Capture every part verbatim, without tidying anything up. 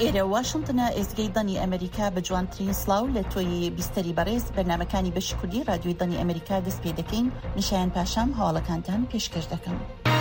ئێرە واشنتنە ئێزگەی دەنی ئەمریکا بە جوانترین سڵاو لە تۆی بیستەری بەڕێز بەرنامەکانی بەشی کوردی رادیۆی دەنی ئەمریکا دەست پێ دەکەین. نیشایان پاشام هەواڵەکانتان پێشکەش دەکەم.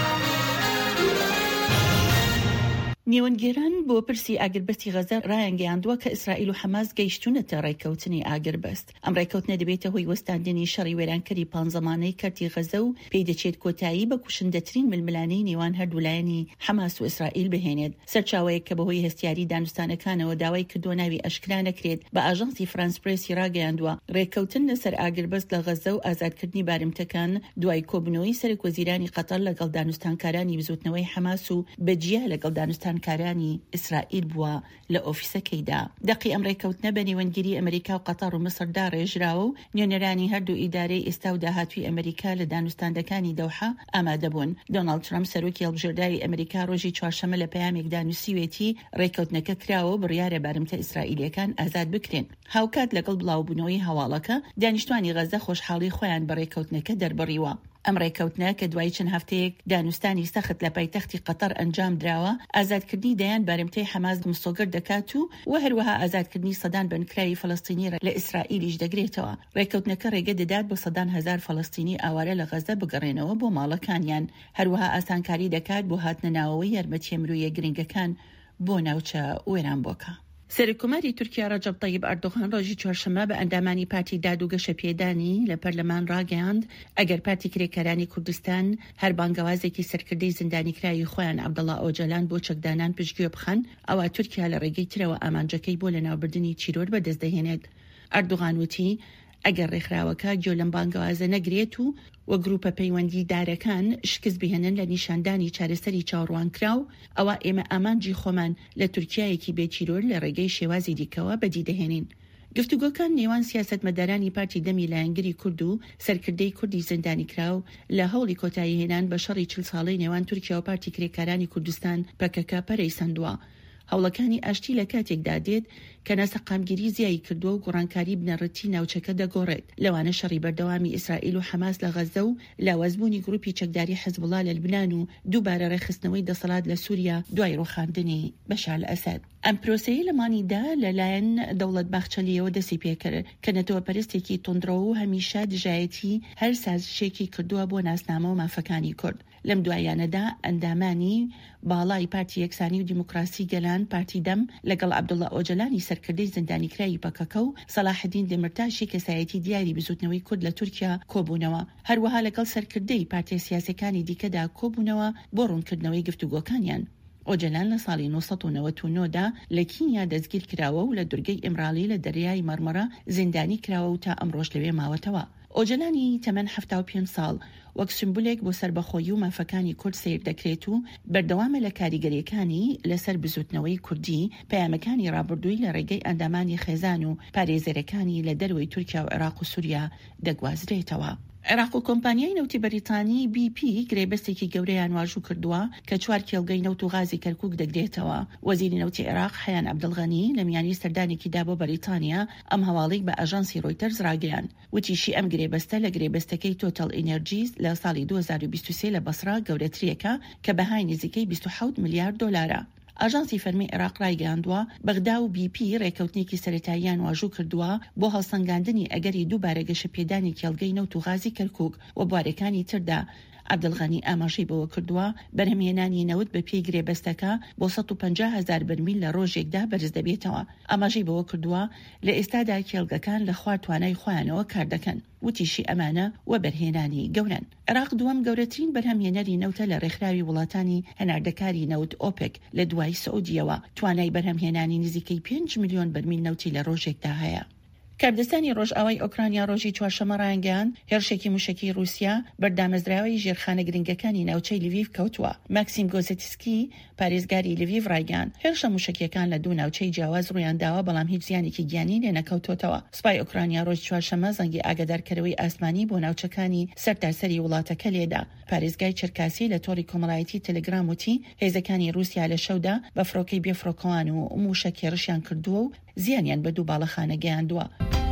نیوەنگێران بۆ پرسی ئاگربەستی غەزە ڕایانگەیاندووە کە ئیسرائیل و حەماس گەیشتونەتە ڕێککەوتنی ئاگربەست. ئەم ڕێککەوتنە دەبێتە هۆی وەستاندنی شەڕی وێرانکەری پانزەمانەی کەرتی غەزە و پێی دەچێت کۆتایی بە کوشندەترین ململانەی نێوان هەردوولایەنی حەماس و ئیسرائیل بهێنێت. سەرچاوەیەک کە بەهۆی هەستیاری دانوستانەکانەوە داوای کردووە ناوی ئەشکرا نەکرێت بە ئاژانسی فرانس پرێسی ڕاگەیاندووە ڕێککەوتن لەسەر ئاگربەست لە غەزە و ئازادکردنی بارمتەکان دوای کۆبنەوەی سەرۆکوەزیرانی قەتەر لەگەڵ دانوستانکارانی بزوتنەوەی حەماس و بەجیا لەگەڵ دانوستانکارانی ئیسرائیل بووە لە ئۆفیسەکەیدا. دەقی ئەم ڕێککەوتنە بە نێوەنگیری ئەمریکا و قەتەر و مسردا ڕێژراوە و نوێنەرانی هەردوو ئیدارەی ئێستا و داهاتووی ئەمریکا لە دانوستاندەکانی دەوحە ئامادە بوون. دۆناڵد ترامپ سەرۆکی هەڵبژێرداری ئەمریکا ڕۆژی چوارشەممە لە پەیامێکدا نووسیوێتی ڕێککەوتنەکە کراوە بڕیارە بارمتە ئیسرائیلیەکان ئازاد بکرێن. هاوکات لەگەڵ بڵاوبوونەوەی هەواڵەکە دانیشتوانی غەزە خۆشحاڵی خۆیان بە ڕێککەوتنەکە دەربڕیوە. ئەم ڕێککەوتنە کە دوای چەند هەفتەیەک دانوستانی سەخت لە پایتەختی قەتەر ئەنجام درراوە ئازادکردنی دەیان بارمتەی حەماس مستۆگەر دەکات و و هەروەها ئازادکردنی سەدان بنکراوی فەڵەستینی لە ئیسرائیلیش دەگرێتەوە. ڕێککەوتنەکە ڕێگە دەدات بۆ سەدان هەزار فەڵەستینی ئاوارە لە غەزە بگەڕێنەوە بۆ ماڵەکانیان. هەروەها ئاسانکاری دەکات بۆ هاتنەناوەوەی یارمەتیە مرۆیە گرنگەکان بۆ ناوچە وێران بۆکە. سەرۆکوماری تورکیا ڕەجەب طەیب ئەردۆغان ڕۆژی چوارشەممە بە ئەندامانی پارتی دادوگەشە پێدانی لە پەرلەمان ڕاگەیاند ئەگەر پارتی کرێکەرانی کوردستان هەر بانگەوازێکی سەرکردەی زیندانیکراوی خۆیان عەبدەڵڵا ئۆجەلان بۆ چەکدانان پشتگوێ بخەن ئەوە تورکیا لە ڕێگەی ترەوە ئامانجەکەی بۆ لەناوبردننی چیرۆر بەدەستدەهێنێت. ئەردۆغان وتی ئەگەر ڕێکخراوەکە گوێ لەم بانگەوازە نەگرێت و وە گروپە پەیوەندی دارەکان شکست بهێنن لە نیشاندانی چارەسەری چاوەڕوانکراو ئەوە ئێمە ئامانجی خۆمان لە تورکیایەکی بێچیرۆر لە ڕێگەی شێوازی دیکەوە بەدی دەهێنین. گفتوگۆکان نێوان سیاسەتمەدارانی پارتی دەمی لایەنگری کورد و سەرکردەی کوردی زیندانی کراو لە هەوڵی کۆتایی هێنان بە شەڕی چل ساڵەی نێوان تورکیا و پارتی کرێکارانی کوردستان پەکەکە پەرەیسەندووە. هەوڵەکانی ئاشتی لە کاتێکدا دێت کە ناسەقامگیری زیایی کردووە و گۆڕانکاری بنەڕەتی ناوچەکە دەگۆڕێت. لەوانە شەڕی بەردەوامی ئیسرائیل و حەماس لە غەزە و لاوەزبوونی گروپی چەکداری حەزبوڵا لە لبنان و دووبارە ڕێخستنەوەی دەسەڵات لە سووریا دوای ڕوخاندنی بەشار ئەسەد. ئەم پرۆسەیە لەمانیدا لەلایەن دەوڵەت باخچەلیەوە دەستی پێکرد کە نەتەوەپەرستێکی تۆندڕەوە و هەمیشە دژایەتی هەر سازشێکی کردووە بۆ ناسنامە و مافەکانی کورد. لەم دوایانەدا ئەندامانی باڵای پارتی یەکسانی و دیموکراسی گەلان پارتی دەم لەگەڵ عەبدوڵڵا ئۆجەلانی سەرکردەی زیندانیکراوی پەکەکە و سەلاحەدین دێمرتاشی کەسایەتی دیاری بزوتنەوەی کورد لە تورکیا کۆبوونەوە. هەروەها لەگەڵ سەرکردەی پارتیە سیاسەکانی دیکەدا کۆبوونەوە بۆ ڕوونکردنەوەی گفتوگۆکانیان. ئۆجەلان لە ساڵی نۆ سەد و نەوەت و نۆدا لە کینیا دەستگیر کراوە و لە دورگەی ئیمرالی لە دەریای مەرمەرە زیندانی کراوە و تا ئەمڕۆژ لەوێ ماوەتەوە. ئۆجەلانی تەمەن هەفتا و پێنج ساڵ وەک سمبولێک بۆ سربەخۆیی و مافەکانی کورد سیر دەکرێت و بەردەوامە لە کاریگەریەکانی لەسەر بزوتنەوەی کوردی پەیامەکانی ڕابردووی لە ڕێگەی ئەندامانی خێزان و پارێزەرەکانی لە دەروی تورکیا و عێراق و سووریا دەگوازرێتەوە. عێراق و کۆمپانیای نەوتی بەریتانی بی پی گرێبەستێکی گەورەیان واژوو کردووە کە چوار کێڵگەی نەوت و غازی کەرکووک دەگرێتەوە. وەزیری نەوتی عێراق حەیان عەبدڵغەنی لە میانی سەردانێکیدا بۆ بەریتانیا ئەم هەواڵەی بە ئاژانسی ڕۆیتەرز ڕاگەیاند. وتیشی ئەم گرێبەستە لە گرێبەستەکەی تۆتەل ئینەرجیز لە ساڵی دوو هەزار و بیست و سێ لە بەسرا گەورەترێکە کە بەهای نزیکەی بیست و حەوت ملیارد دۆلارە. ئاژانسی فەرمی عێراق ڕایگەیاندووە بەغدا و بی پی ڕێکەوتنێکی سەرەتاییان واژوو کردووە بۆ هەڵسەنگاندنی ئەگەری دووبارە گەشەپێدانی کێڵگەی نەوت و غازی کەرکووک و بوارەکانی تردا. عەبدڵغەنی ئاماژەی بەوە کردووە بەرهەمهێنانی نەوت بە پێی گرێبەستەکە بۆ سەد و پەنجا هەزار بەرمیل لە ڕۆژێکدا بەرز دەبێتەوە. ئاماژەی بەوە کردووە لە ئێستادا کێڵگەکان لە خوار توانای خۆیانەوە کار دەکەن. وتیشی ئەمانە و بەرهێنانی گەورن. عێراق دووەم گەورەترین بەرهەمهێنەری نەوتە لە ڕێکخراوی وڵاتانی هەناردەکاری نەوت ئۆپێک لە دوای سعودیەوە. توانای بەرهەمهێنانی نزیکەی پێنج میلیۆن بەرمیل نەوتی لە ڕۆژێکدا هەیە. کاردستانی ڕۆژئاوای ئۆکرانیا ڕۆژی چوارشەممە ڕایانگەیاند هێرشێکی موشکی رووسیا بەردامەزراوی ژێرخانە گرنگەکانی ناوچەی لڤیڤ کەوتووە. ماکسیم گۆزێتسکی پارێزگاری لڤیڤ ڕایگەیاند هێرشە موشکیەکان لە دوو ناوچەی جیاواز ڕوویانداوە بەڵام هیچ زیانێکی گیانی لێ نەکەوتۆتەوە. سوپای ئۆکرانیا ڕۆژ چوارشەممە زەنگی ئاگادارکەرەوەی ئاسمانی بۆ ناوچەکانی سەرتاسەری وڵاتەکە لێدا. پارێزگای چرکاسی لە تۆڕی کۆمەڵایەتی تەلەگرام وتی هێزەکانی رووسیا لە شەودا بە فڕۆکەی بێفڕۆکەوان و موشک هێرشیان کردووە و زیانیان بە دوو باڵەخانە گەیاندووە.